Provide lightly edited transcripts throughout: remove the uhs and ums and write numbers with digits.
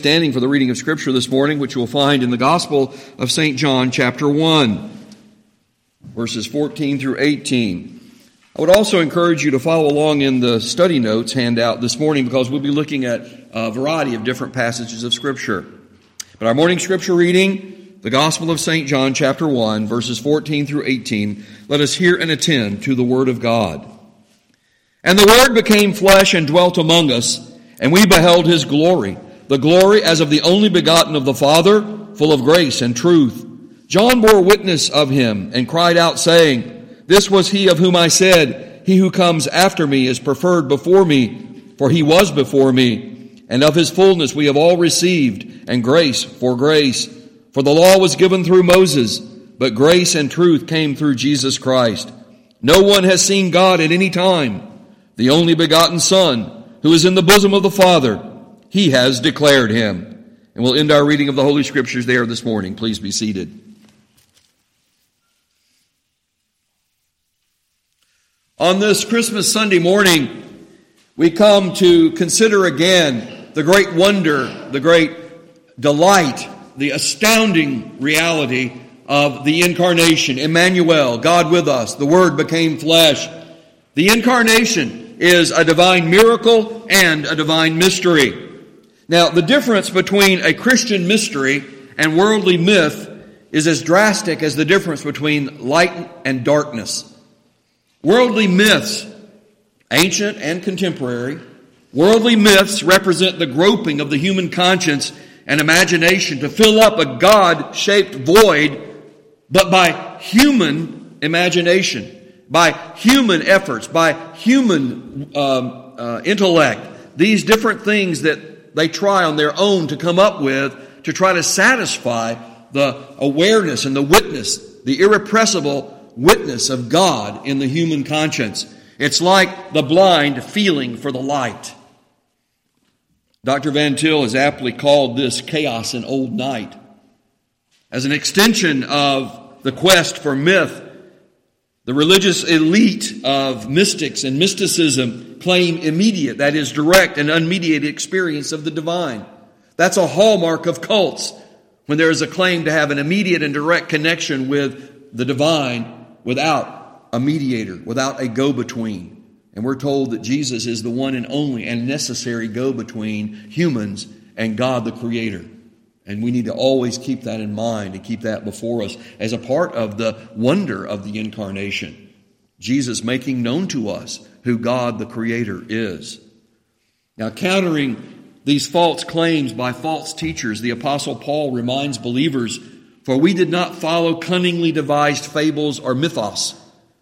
Standing for the reading of Scripture this morning, which you'll find in the Gospel of St. John, chapter 1, verses 14 through 18. I would also encourage you to follow along in the study notes handout this morning, because we'll be looking at a variety of different passages of Scripture. But our morning Scripture reading, the Gospel of St. John, chapter 1, verses 14 through 18, let us hear and attend to the Word of God. And the Word became flesh and dwelt among us, and we beheld His glory, the glory as of the only begotten of the Father, full of grace and truth. John bore witness of him and cried out, saying, This was he of whom I said, He who comes after me is preferred before me, for he was before me. And of his fullness we have all received, and grace for grace. For the law was given through Moses, but grace and truth came through Jesus Christ. No one has seen God at any time. The only begotten Son, who is in the bosom of the Father, He has declared Him. And we'll end our reading of the Holy Scriptures there this morning. Please be seated. On this Christmas Sunday morning, we come to consider again the great wonder, the great delight, the astounding reality of the Incarnation. Emmanuel, God with us, the Word became flesh. The Incarnation is a divine miracle and a divine mystery. Now, the difference between a Christian mystery and worldly myth is as drastic as the difference between light and darkness. Worldly myths, ancient and contemporary, worldly myths represent the groping of the human conscience and imagination to fill up a God-shaped void, but by human imagination, by human efforts, by human intellect. These different things that they try on their own to come up with to try to satisfy the awareness and the witness, the irrepressible witness of God in the human conscience. It's like the blind feeling for the light. Dr. Van Til has aptly called this chaos an old night. As an extension of the quest for myth, the religious elite of mystics and mysticism claim immediate, that is direct and unmediated experience of the divine. That's a hallmark of cults, when there is a claim to have an immediate and direct connection with the divine without a mediator, without a go-between. And we're told that Jesus is the one and only and necessary go-between humans and God the Creator. And we need to always keep that in mind and keep that before us as a part of the wonder of the Incarnation. Jesus making known to us who God the Creator is. Now, countering these false claims by false teachers, the Apostle Paul reminds believers, For we did not follow cunningly devised fables or mythos,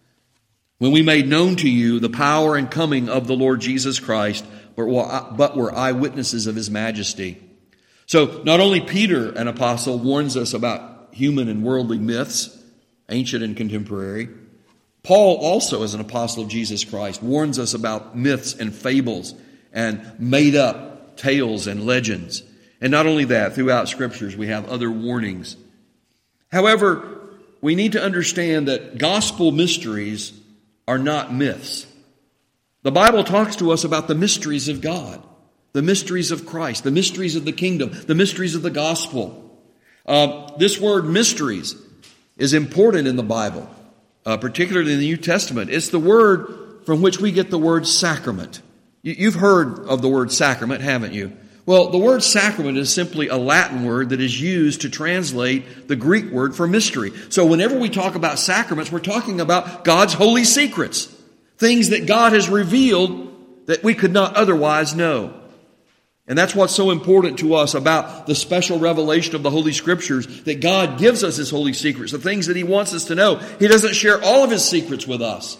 when we made known to you the power and coming of the Lord Jesus Christ, but were eyewitnesses of His majesty. So, not only Peter, an apostle, warns us about human and worldly myths, ancient and contemporary, Paul also, as an apostle of Jesus Christ, warns us about myths and fables and made-up tales and legends. And not only that, throughout Scriptures we have other warnings. However, we need to understand that gospel mysteries are not myths. The Bible talks to us about the mysteries of God, the mysteries of Christ, the mysteries of the kingdom, the mysteries of the gospel. This word mysteries is important in the Bible. Particularly in the New Testament. It's the word from which we get the word sacrament. You've heard of the word sacrament, haven't you? Well, the word sacrament is simply a Latin word that is used to translate the Greek word for mystery. So whenever we talk about sacraments, we're talking about God's holy secrets, things that God has revealed that we could not otherwise know. And that's what's so important to us about the special revelation of the Holy Scriptures, that God gives us His holy secrets, the things that He wants us to know. He doesn't share all of His secrets with us,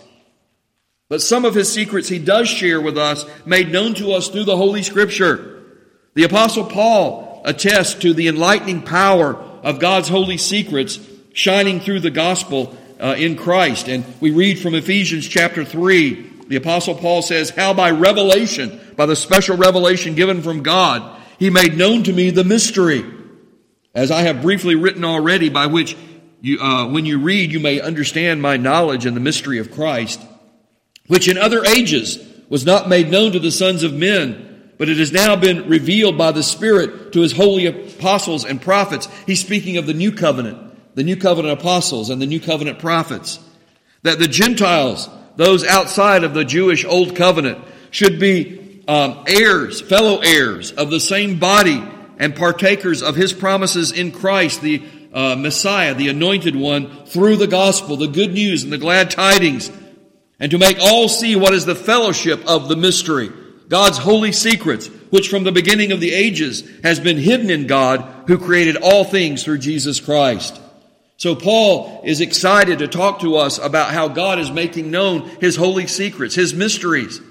but some of His secrets He does share with us, made known to us through the Holy Scripture. The Apostle Paul attests to the enlightening power of God's holy secrets shining through the gospel in Christ. And we read from Ephesians chapter 3, the Apostle Paul says, How by revelation, by the special revelation given from God, He made known to me the mystery, as I have briefly written already, by which when you read, you may understand my knowledge in the mystery of Christ, which in other ages was not made known to the sons of men, but it has now been revealed by the Spirit to His holy apostles and prophets. He's speaking of the New Covenant apostles and the New Covenant prophets. That the Gentiles, those outside of the Jewish Old Covenant, should be heirs, fellow heirs of the same body and partakers of His promises in Christ, the Messiah, the Anointed One, through the gospel, the good news and the glad tidings, and to make all see what is the fellowship of the mystery, God's holy secrets, which from the beginning of the ages has been hidden in God, who created all things through Jesus Christ. So Paul is excited to talk to us about how God is making known His holy secrets, His mysteries,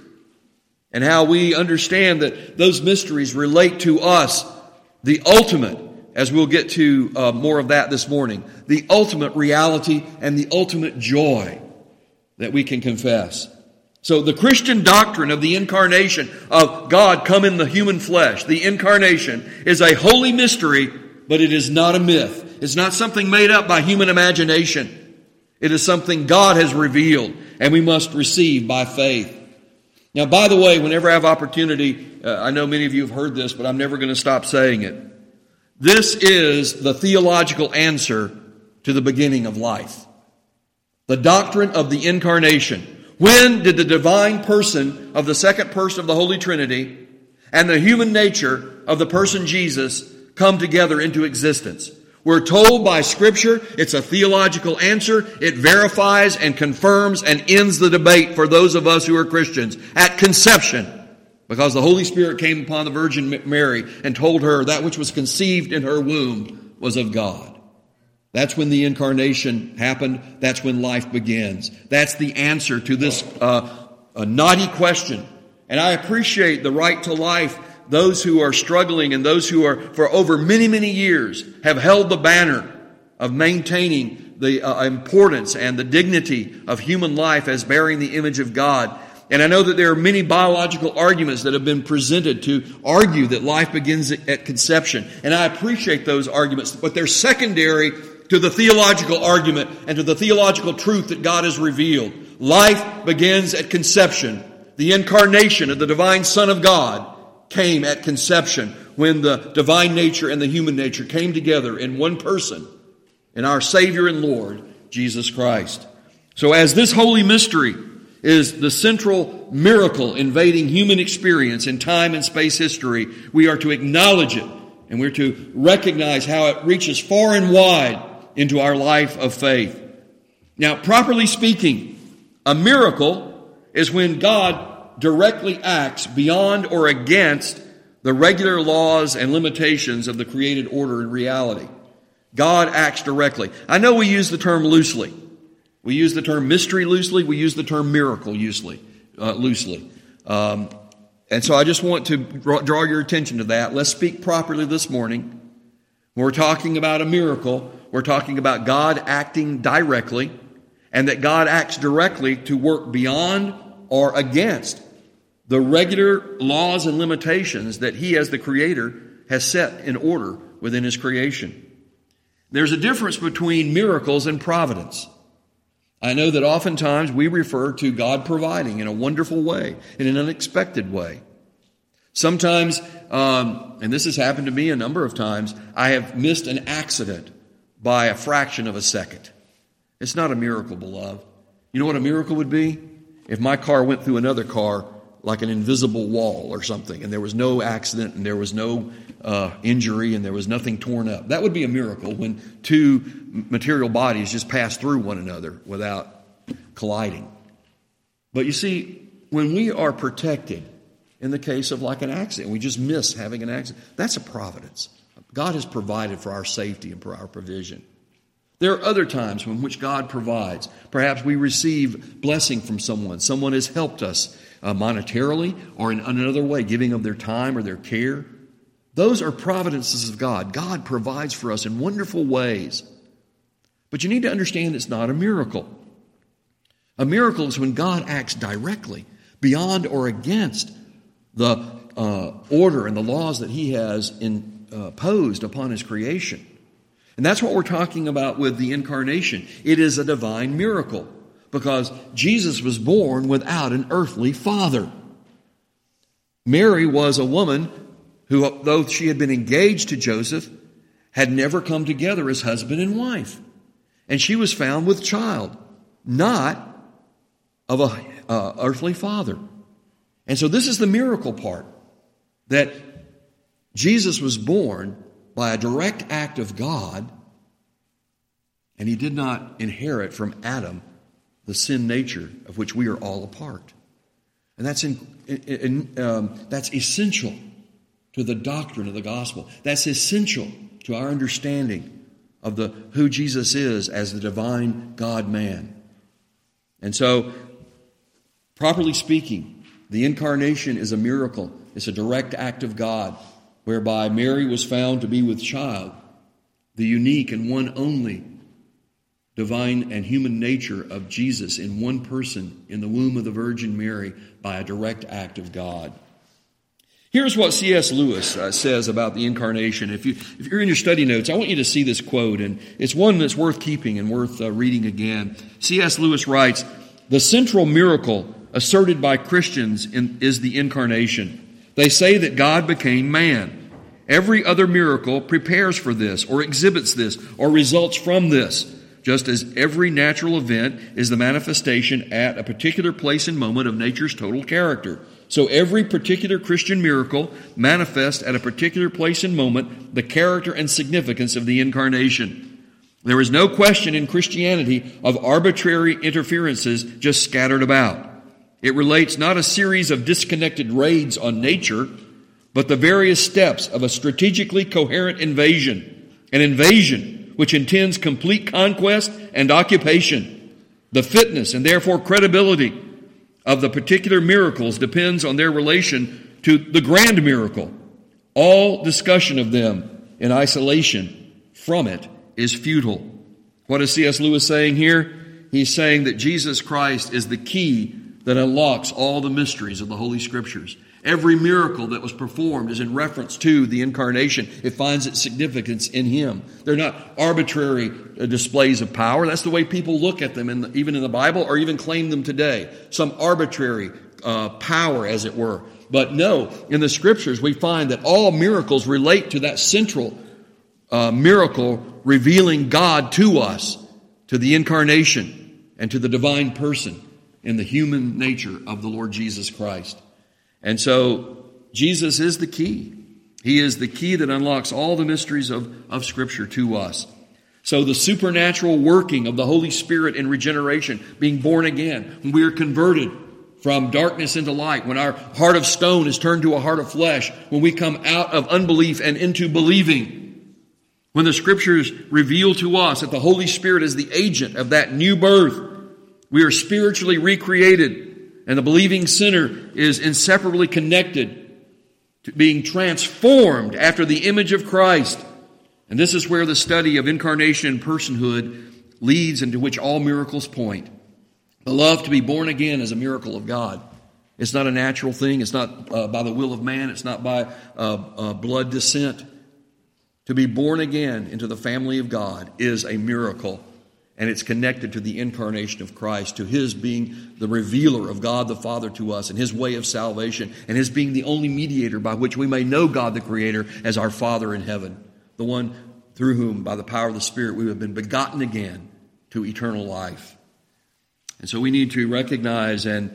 and how we understand that those mysteries relate to us, the ultimate, as we'll get to more of that this morning, the ultimate reality and the ultimate joy that we can confess. So the Christian doctrine of the incarnation of God come in the human flesh, the incarnation, is a holy mystery, but it is not a myth. It's not something made up by human imagination. It is something God has revealed, and we must receive by faith. Now, by the way, whenever I have opportunity, I know many of you have heard this, but I'm never going to stop saying it. This is the theological answer to the beginning of life. The doctrine of the incarnation. When did the divine person of the second person of the Holy Trinity and the human nature of the person Jesus come together into existence? We're told by Scripture it's a theological answer. It verifies and confirms and ends the debate for those of us who are Christians at conception, because the Holy Spirit came upon the Virgin Mary and told her that which was conceived in her womb was of God. That's when the incarnation happened. That's when life begins. That's the answer to this knotty question. And I appreciate the right to life. Those who are struggling and those who are for over many, many years have held the banner of maintaining the importance and the dignity of human life as bearing the image of God. And I know that there are many biological arguments that have been presented to argue that life begins at conception. And I appreciate those arguments, but they're secondary to the theological argument and to the theological truth that God has revealed. Life begins at conception. The incarnation of the divine Son of God came at conception, when the divine nature and the human nature came together in one person, in our Savior and Lord, Jesus Christ. So as this holy mystery is the central miracle invading human experience in time and space history, we are to acknowledge it, and we're to recognize how it reaches far and wide into our life of faith. Now, properly speaking, a miracle is when God directly acts beyond or against the regular laws and limitations of the created order and reality. God acts directly. I know we use the term loosely. We use the term mystery loosely. We use the term miracle loosely. And so I just want to draw your attention to that. Let's speak properly this morning. When we're talking about a miracle, we're talking about God acting directly, and that God acts directly to work beyond or against the regular laws and limitations that He, as the Creator, has set in order within His creation. There's a difference between miracles and providence. I know that oftentimes we refer to God providing in a wonderful way, in an unexpected way. Sometimes, and this has happened to me a number of times, I have missed an accident by a fraction of a second. It's not a miracle, beloved. You know what a miracle would be? If my car went through another car like an invisible wall or something, and there was no accident, and there was no injury, and there was nothing torn up. That would be a miracle, when two material bodies just pass through one another without colliding. But you see, when we are protected in the case of like an accident, we just miss having an accident, that's a providence. God has provided for our safety and for our provision. There are other times in which God provides. Perhaps we receive blessing from someone. Someone has helped us monetarily or in another way, giving of their time or their care. Those are providences of God. God provides for us in wonderful ways. But you need to understand it's not a miracle. A miracle is when God acts directly, beyond or against the order and the laws that He has imposed upon His creation. And that's what we're talking about with the incarnation. It is a divine miracle, because Jesus was born without an earthly father. Mary was a woman who, though she had been engaged to Joseph, had never come together as husband and wife. And she was found with child, not of a earthly father. And so this is the miracle part, that Jesus was born by a direct act of God, and he did not inherit from Adam the sin nature of which we are all a part. And that's essential to the doctrine of the gospel. That's essential to our understanding of who Jesus is as the divine God-man. And so, properly speaking, the incarnation is a miracle. It's a direct act of God, whereby Mary was found to be with child, the unique and one only divine and human nature of Jesus in one person in the womb of the Virgin Mary by a direct act of God. Here's what C.S. Lewis says about the incarnation. If you're in your study notes, I want you to see this quote, and it's one that's worth keeping and worth reading again. C.S. Lewis writes, "The central miracle asserted by Christians is the incarnation. They say that God became man. Every other miracle prepares for this, or exhibits this, or results from this, just as every natural event is the manifestation at a particular place and moment of nature's total character. So every particular Christian miracle manifests at a particular place and moment the character and significance of the incarnation. There is no question in Christianity of arbitrary interferences just scattered about. It relates not a series of disconnected raids on nature, but the various steps of a strategically coherent invasion, an invasion which intends complete conquest and occupation. The fitness and therefore credibility of the particular miracles depends on their relation to the grand miracle. All discussion of them in isolation from it is futile." What is C.S. Lewis saying here? He's saying that Jesus Christ is the key that unlocks all the mysteries of the Holy Scriptures. Every miracle that was performed is in reference to the incarnation. It finds its significance in Him. They're not arbitrary displays of power. That's the way people look at them, even in the Bible, or even claim them today. Some arbitrary power, as it were. But no, in the Scriptures we find that all miracles relate to that central miracle revealing God to us, to the incarnation, and to the divine person in the human nature of the Lord Jesus Christ. And so, Jesus is the key. He is the key that unlocks all the mysteries of Scripture to us. So the supernatural working of the Holy Spirit in regeneration, being born again, when we are converted from darkness into light, when our heart of stone is turned to a heart of flesh, when we come out of unbelief and into believing, when the Scriptures reveal to us that the Holy Spirit is the agent of that new birth, we are spiritually recreated. And the believing sinner is inseparably connected to being transformed after the image of Christ. And this is where the study of incarnation and personhood leads, and to which all miracles point. The love to be born again is a miracle of God. It's not a natural thing. It's not by the will of man. It's not by blood descent. To be born again into the family of God is a miracle. And it's connected to the incarnation of Christ, to His being the revealer of God the Father to us, and His way of salvation, and His being the only mediator by which we may know God the Creator as our Father in heaven, the one through whom, by the power of the Spirit, we have been begotten again to eternal life. And so we need to recognize and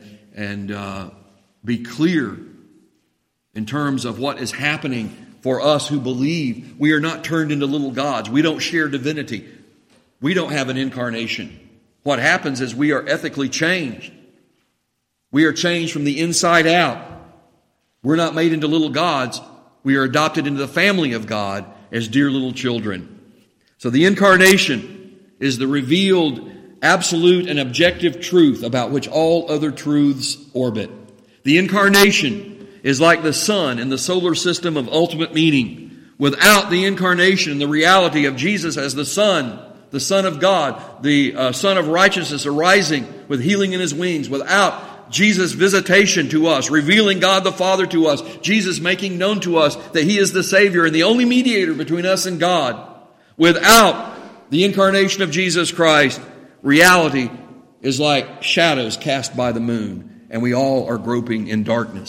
be clear in terms of what is happening for us who believe. We are not turned into little gods. We don't share divinity. We don't have an incarnation. What happens is we are ethically changed. We are changed from the inside out. We're not made into little gods. We are adopted into the family of God as dear little children. So the incarnation is the revealed absolute and objective truth about which all other truths orbit. The incarnation is like the sun in the solar system of ultimate meaning. Without the incarnation and the reality of Jesus as the Son of God, the Son of righteousness arising with healing in His wings, without Jesus' visitation to us, revealing God the Father to us, Jesus making known to us that He is the Savior and the only mediator between us and God, without the incarnation of Jesus Christ, reality is like shadows cast by the moon, and we all are groping in darkness.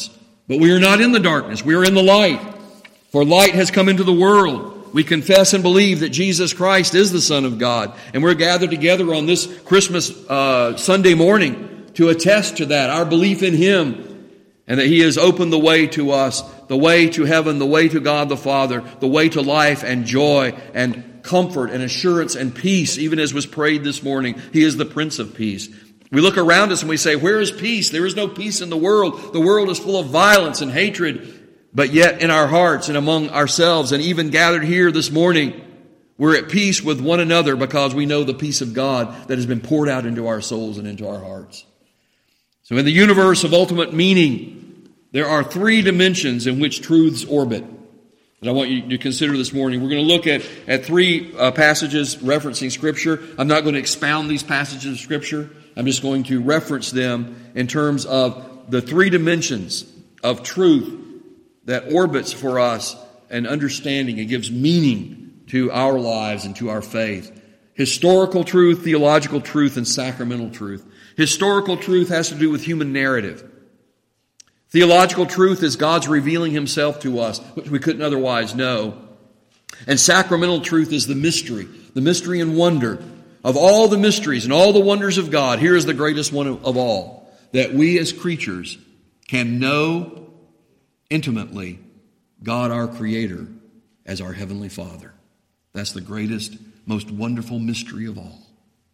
But we are not in the darkness. We are in the light. For light has come into the world. We confess and believe that Jesus Christ is the Son of God. And we're gathered together on this Christmas Sunday morning to attest to that, our belief in Him, and that He has opened the way to us, the way to heaven, the way to God the Father, the way to life and joy and comfort and assurance and peace, even as was prayed this morning. He is the Prince of Peace. We look around us and we say, where is peace? There is no peace in the world. The world is full of violence and hatred. But yet in our hearts and among ourselves, and even gathered here this morning, we're at peace with one another because we know the peace of God that has been poured out into our souls and into our hearts. So in the universe of ultimate meaning, there are three dimensions in which truths orbit that I want you to consider this morning. We're going to look at three passages referencing Scripture. I'm not going to expound these passages of Scripture. I'm just going to reference them in terms of the three dimensions of truth that orbits for us an understanding and gives meaning to our lives and to our faith. Historical truth, theological truth, and sacramental truth. Historical truth has to do with human narrative. Theological truth is God's revealing Himself to us, which we couldn't otherwise know. And sacramental truth is the mystery and wonder of all the mysteries and all the wonders of God. Here is the greatest one of all, that we as creatures can know intimately God our Creator as our Heavenly Father. That's the greatest, most wonderful mystery of all.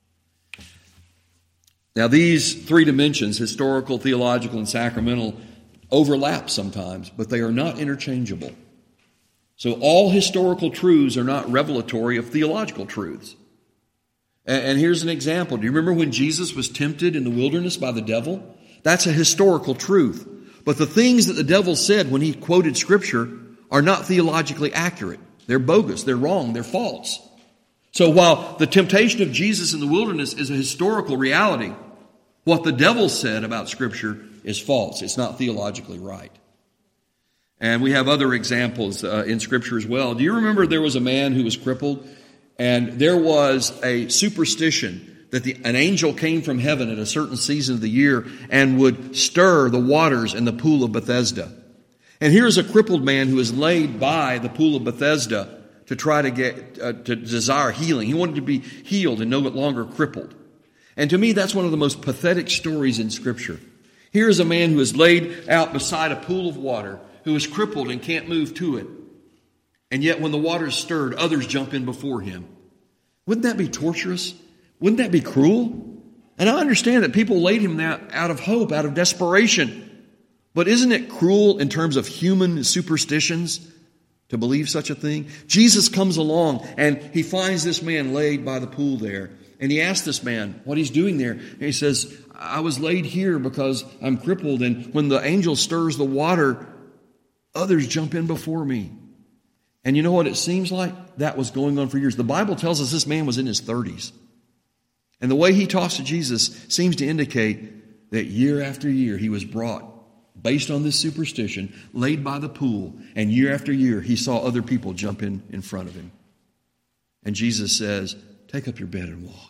Now these three dimensions, historical, theological, and sacramental, overlap sometimes, but they are not interchangeable. So all historical truths are not revelatory of theological truths. And here's an example. Do you remember when Jesus was tempted in the wilderness by the devil? That's a historical truth. But the things that the devil said when he quoted Scripture are not theologically accurate. They're bogus, they're wrong, they're false. So while the temptation of Jesus in the wilderness is a historical reality, what the devil said about Scripture is false. It's not theologically right. And we have other examples in Scripture as well. Do you remember there was a man who was crippled, and there was a superstition that an angel came from heaven at a certain season of the year and would stir the waters in the pool of Bethesda. And here's a crippled man who is laid by the pool of Bethesda to try to get to desire healing. He wanted to be healed and no longer crippled. And to me, that's one of the most pathetic stories in Scripture. Here is a man who is laid out beside a pool of water, who is crippled and can't move to it. And yet when the water is stirred, others jump in before him. Wouldn't that be torturous? Wouldn't that be cruel? And I understand that people laid him there out of hope, out of desperation. But isn't it cruel in terms of human superstitions to believe such a thing? Jesus comes along and he finds this man laid by the pool there. And he asks this man what he's doing there. And he says, I was laid here because I'm crippled. And when the angel stirs the water, others jump in before me. And you know what it seems like? That was going on for years. The Bible tells us this man was in his 30s. And the way he talks to Jesus seems to indicate that year after year he was brought, based on this superstition, laid by the pool. And year after year he saw other people jump in front of him. And Jesus says, take up your bed and walk.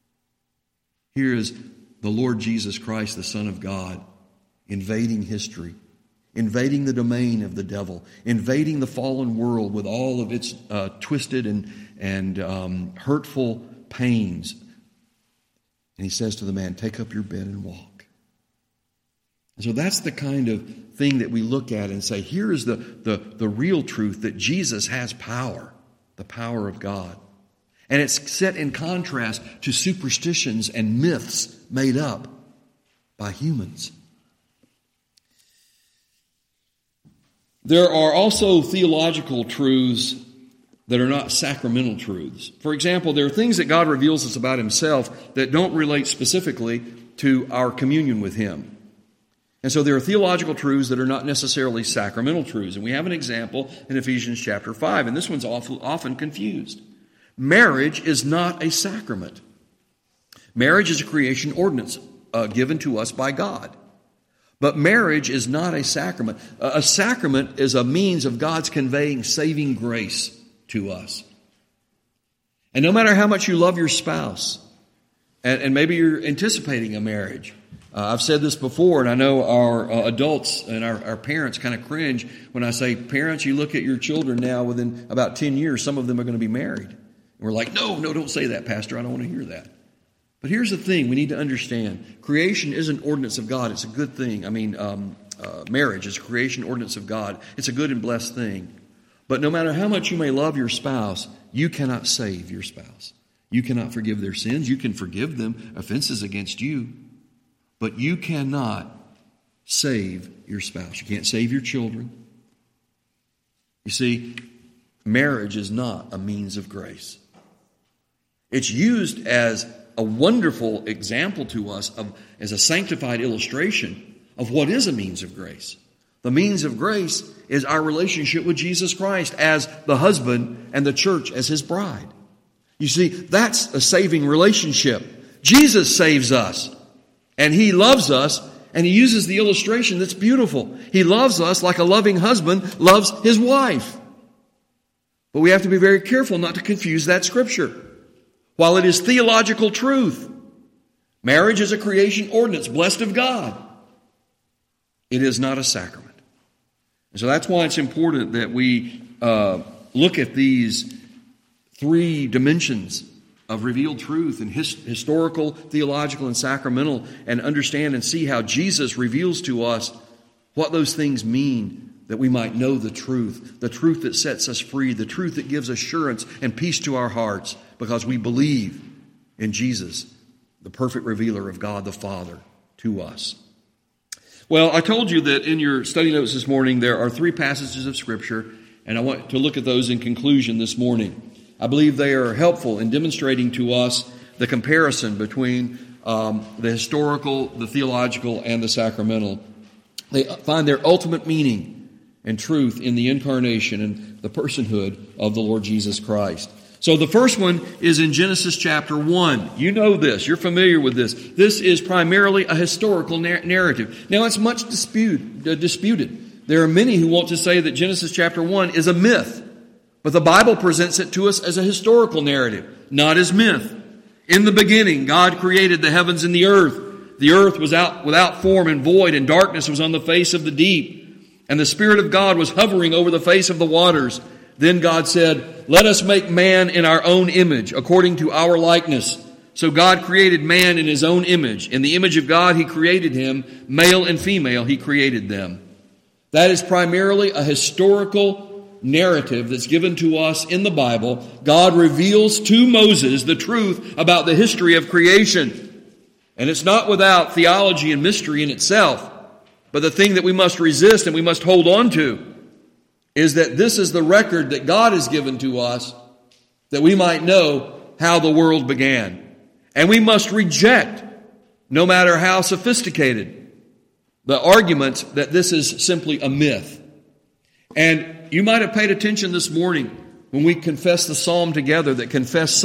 Here is the Lord Jesus Christ, the Son of God, invading history, invading the domain of the devil, invading the fallen world with all of its twisted and hurtful pains. And he says to the man, take up your bed and walk. And so that's the kind of thing that we look at and say, here is the real truth, that Jesus has power, the power of God. And it's set in contrast to superstitions and myths made up by humans. There are also theological truths that are not sacramental truths. For example, there are things that God reveals us about Himself that don't relate specifically to our communion with Him. And so there are theological truths that are not necessarily sacramental truths. And we have an example in Ephesians chapter 5, and this one's often confused. Marriage is not a sacrament. Marriage is a creation ordinance given to us by God. But marriage is not a sacrament. A sacrament is a means of God's conveying saving grace to us. And no matter how much you love your spouse, and maybe you're anticipating a marriage, I've said this before, and I know our adults and our parents kind of cringe when I say, parents, you look at your children now, within about 10 years, some of them are going to be married. And we're like, no, don't say that, Pastor. I don't want to hear that. But here's the thing we need to understand. Creation is an ordinance of God. It's a good thing. Marriage is a creation ordinance of God. It's a good and blessed thing. But no matter how much you may love your spouse, you cannot save your spouse. You cannot forgive their sins. You can forgive them offenses against you. But you cannot save your spouse. You can't save your children. You see, marriage is not a means of grace. It's used as a wonderful example to us as a sanctified illustration of what is a means of grace. The means of grace is our relationship with Jesus Christ as the husband and the church as his bride. You see, that's a saving relationship. Jesus saves us. And he loves us, and he uses the illustration that's beautiful. He loves us like a loving husband loves his wife. But we have to be very careful not to confuse that scripture. While it is theological truth, marriage is a creation ordinance, blessed of God. It is not a sacrament. And so that's why it's important that we look at these three dimensions of revealed truth and historical, theological, and sacramental, and understand and see how Jesus reveals to us what those things mean, that we might know the truth that sets us free, the truth that gives assurance and peace to our hearts because we believe in Jesus, the perfect revealer of God the Father to us. Well, I told you that in your study notes this morning there are 3 passages of Scripture, and I want to look at those in conclusion this morning. I believe they are helpful in demonstrating to us the comparison between the historical, the theological, and the sacramental. They find their ultimate meaning and truth in the incarnation and the personhood of the Lord Jesus Christ. So the first one is in Genesis chapter 1. You know this. You're familiar with this. This is primarily a historical narrative. Now, it's much disputed. There are many who want to say that Genesis chapter 1 is a myth. But the Bible presents it to us as a historical narrative, not as myth. In the beginning, God created the heavens and the earth. The earth was without form and void, and darkness was on the face of the deep. And the Spirit of God was hovering over the face of the waters. Then God said, "Let us make man in our own image, according to our likeness." So God created man in his own image. In the image of God, he created him. Male and female, he created them. That is primarily a historical narrative that's given to us in the Bible. God reveals to Moses the truth about the history of creation. And it's not without theology and mystery in itself. But the thing that we must resist and we must hold on to is that this is the record that God has given to us that we might know how the world began. And we must reject, no matter how sophisticated, the argument that this is simply a myth. And you might have paid attention this morning when we confessed the psalm together that confess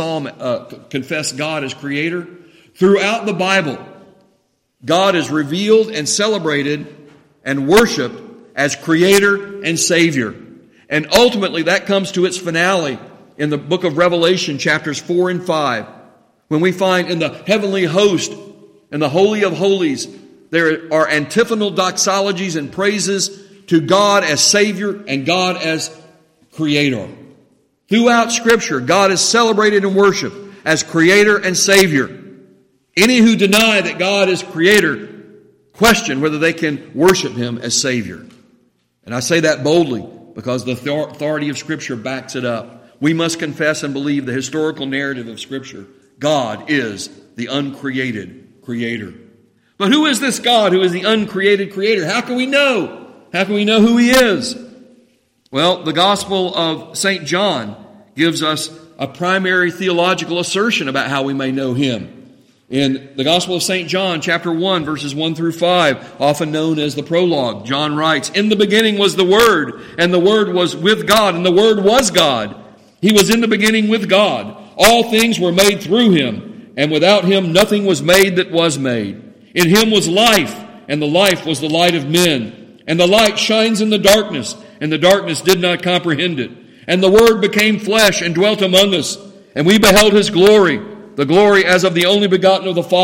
God as creator. Throughout the Bible, God is revealed and celebrated and worshiped as creator and savior. And ultimately that comes to its finale in the book of Revelation, chapters 4 and 5, when we find in the heavenly host, in the Holy of Holies, there are antiphonal doxologies and praises to God as Savior and God as Creator. Throughout Scripture, God is celebrated and worshiped as Creator and Savior. Any who deny that God is Creator question whether they can worship Him as Savior. And I say that boldly because the authority of Scripture backs it up. We must confess and believe the historical narrative of Scripture. God is the uncreated Creator. But who is this God who is the uncreated Creator? How can we know? How can we know who He is? Well, the Gospel of St. John gives us a primary theological assertion about how we may know Him. In the Gospel of St. John, chapter 1, verses 1 through 5, often known as the prologue, John writes, "In the beginning was the Word, and the Word was with God, and the Word was God. He was in the beginning with God. All things were made through Him, and without Him nothing was made that was made. In Him was life, and the life was the light of men. And the light shines in the darkness, and the darkness did not comprehend it. And the Word became flesh and dwelt among us, and we beheld His glory, the glory as of the only begotten of the Father,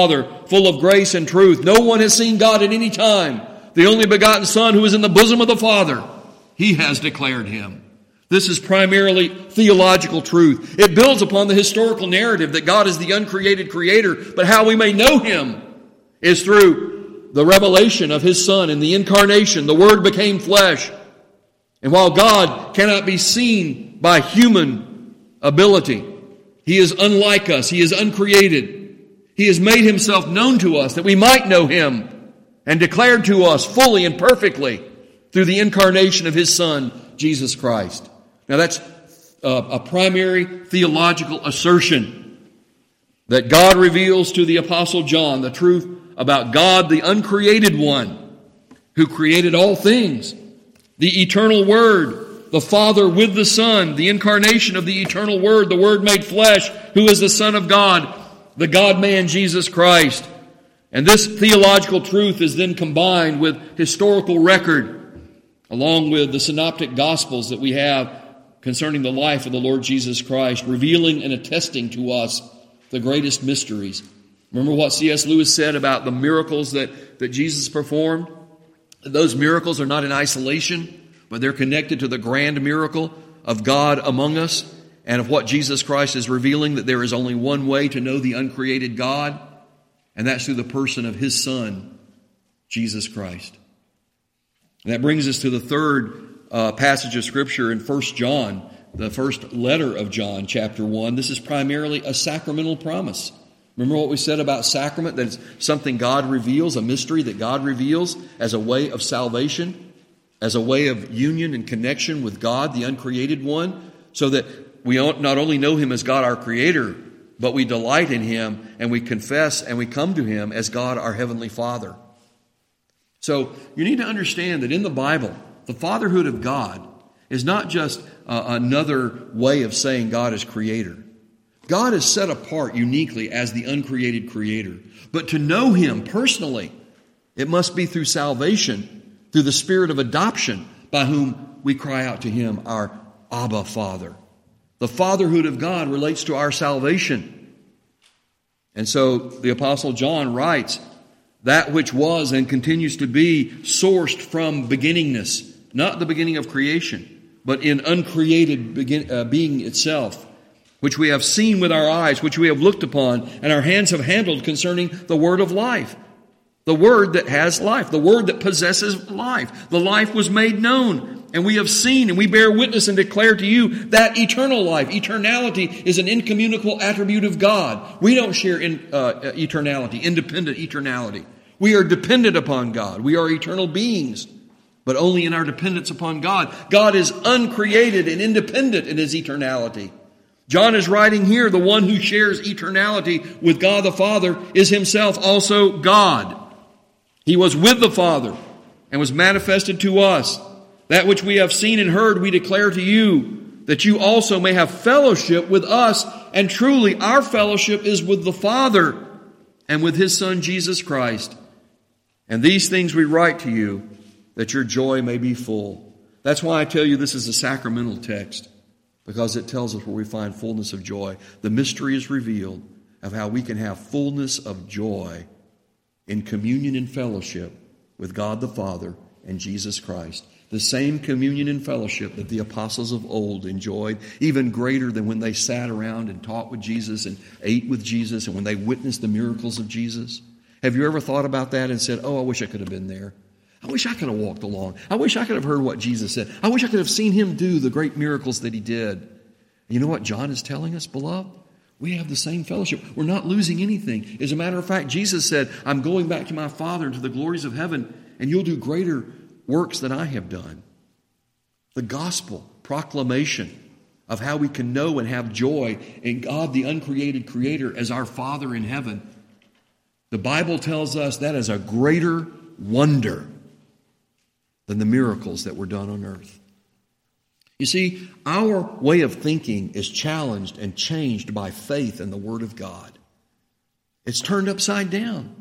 full of grace and truth. No one has seen God at any time. The only begotten Son who is in the bosom of the Father, He has declared Him. This is primarily theological truth. It builds upon the historical narrative that God is the uncreated creator, but how we may know Him is through the revelation of His Son in the incarnation. The Word became flesh. And while God cannot be seen by human ability, He is unlike us. He is uncreated. He has made Himself known to us that we might know Him and declared to us fully and perfectly through the incarnation of His Son, Jesus Christ. Now that's a primary theological assertion that God reveals to the Apostle John the truth about God, the uncreated one, who created all things, the eternal Word, the Father with the Son, the incarnation of the eternal Word, the Word made flesh, who is the Son of God, the God-man Jesus Christ. And this theological truth is then combined with historical record, along with the synoptic gospels that we have concerning the life of the Lord Jesus Christ, revealing and attesting to us the greatest mysteries. Remember what C.S. Lewis said about the miracles that Jesus performed? Those miracles are not in isolation, but they're connected to the grand miracle of God among us and of what Jesus Christ is revealing, that there is only one way to know the uncreated God, and that's through the person of His Son, Jesus Christ. And that brings us to the third passage of Scripture in 1 John, the first letter of John, chapter 1. This is primarily a sacramental promise. Remember what we said about sacrament, that it's something God reveals, a mystery that God reveals as a way of salvation, as a way of union and connection with God, the uncreated one, so that we not only know Him as God our Creator, but we delight in Him and we confess and we come to Him as God our Heavenly Father. So you need to understand that in the Bible, the fatherhood of God is not just another way of saying God is Creator. God is set apart uniquely as the uncreated Creator. But to know Him personally, it must be through salvation, through the Spirit of adoption, by whom we cry out to Him, our Abba Father. The fatherhood of God relates to our salvation. And so the Apostle John writes, that which was and continues to be sourced from beginningness, not the beginning of creation, but in uncreated being itself, which we have seen with our eyes, which we have looked upon, and our hands have handled concerning the word of life. The word that has life, the word that possesses life. The life was made known, and we have seen, and we bear witness and declare to you that eternal life. Eternality is an incommunicable attribute of God. We don't share in eternality, independent eternality. We are dependent upon God. We are eternal beings, but only in our dependence upon God. God is uncreated and independent in His eternality. John is writing here, the one who shares eternality with God the Father is Himself also God. He was with the Father and was manifested to us. That which we have seen and heard we declare to you, that you also may have fellowship with us. And truly our fellowship is with the Father and with His Son Jesus Christ. And these things we write to you, that your joy may be full. That's why I tell you this is a sacramental text, because it tells us where we find fullness of joy. The mystery is revealed of how we can have fullness of joy in communion and fellowship with God the Father and Jesus Christ. The same communion and fellowship that the apostles of old enjoyed, even greater than when they sat around and talked with Jesus and ate with Jesus and when they witnessed the miracles of Jesus. Have you ever thought about that and said, oh, I wish I could have been there. I wish I could have walked along. I wish I could have heard what Jesus said. I wish I could have seen Him do the great miracles that He did. And you know what John is telling us, beloved? We have the same fellowship. We're not losing anything. As a matter of fact, Jesus said, I'm going back to my Father and to the glories of heaven, and you'll do greater works than I have done. The gospel proclamation of how we can know and have joy in God, the uncreated Creator, as our Father in heaven. The Bible tells us that is a greater wonder than the miracles that were done on earth. You see, our way of thinking is challenged and changed by faith in the Word of God. It's turned upside down.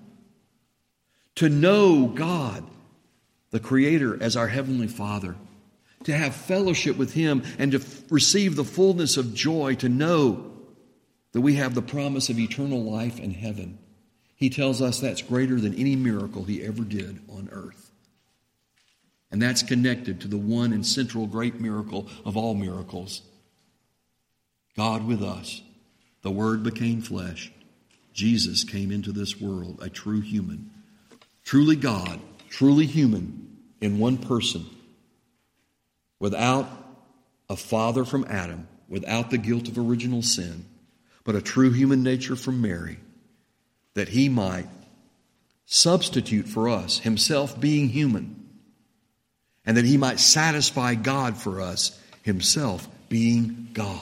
To know God, the Creator, as our Heavenly Father, to have fellowship with Him and to receive the fullness of joy, to know that we have the promise of eternal life in heaven, He tells us that's greater than any miracle he ever did on earth. And that's connected to the one and central great miracle of all miracles. God with us. The Word became flesh. Jesus came into this world, a true human. Truly God, truly human in one person. Without a father from Adam, without the guilt of original sin, but a true human nature from Mary, that he might substitute for us, himself being human, and that he might satisfy God for us, himself being God.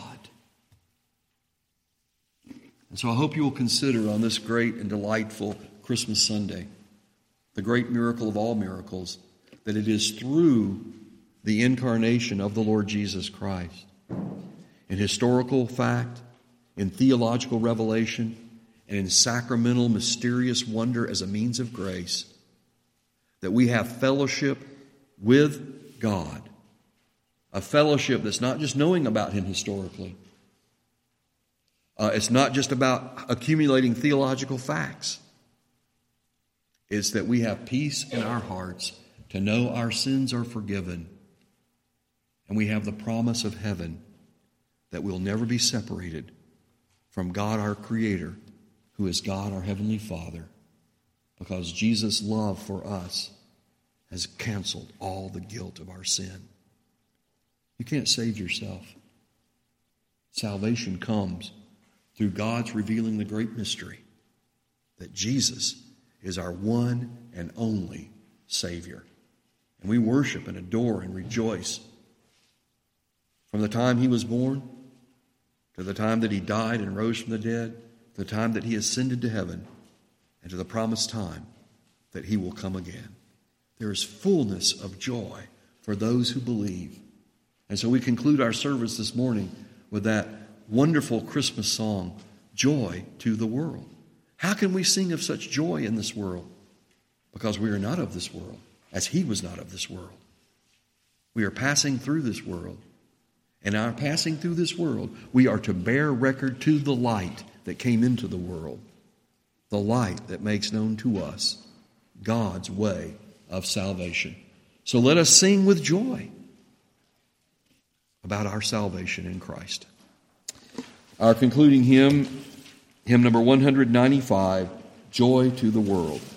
And so I hope you will consider on this great and delightful Christmas Sunday, the great miracle of all miracles, that it is through the incarnation of the Lord Jesus Christ, in historical fact, in theological revelation, and in sacramental mysterious wonder as a means of grace, that we have fellowship with God. A fellowship that's not just knowing about Him historically. It's not just about accumulating theological facts. It's that we have peace in our hearts to know our sins are forgiven. And we have the promise of heaven that we'll never be separated from God our Creator, who is God our Heavenly Father, because Jesus' love for us has canceled all the guilt of our sin. You can't save yourself. Salvation comes through God's revealing the great mystery that Jesus is our one and only Savior. And we worship and adore and rejoice from the time He was born to the time that He died and rose from the dead, to the time that He ascended to heaven, and to the promised time that He will come again. There is fullness of joy for those who believe. And so we conclude our service this morning with that wonderful Christmas song, Joy to the World. How can we sing of such joy in this world? Because we are not of this world, as He was not of this world. We are passing through this world. And our passing through this world, we are to bear record to the light that came into the world. The light that makes known to us God's way of salvation. So let us sing with joy about our salvation in Christ. Our concluding hymn, hymn number 195, Joy to the World.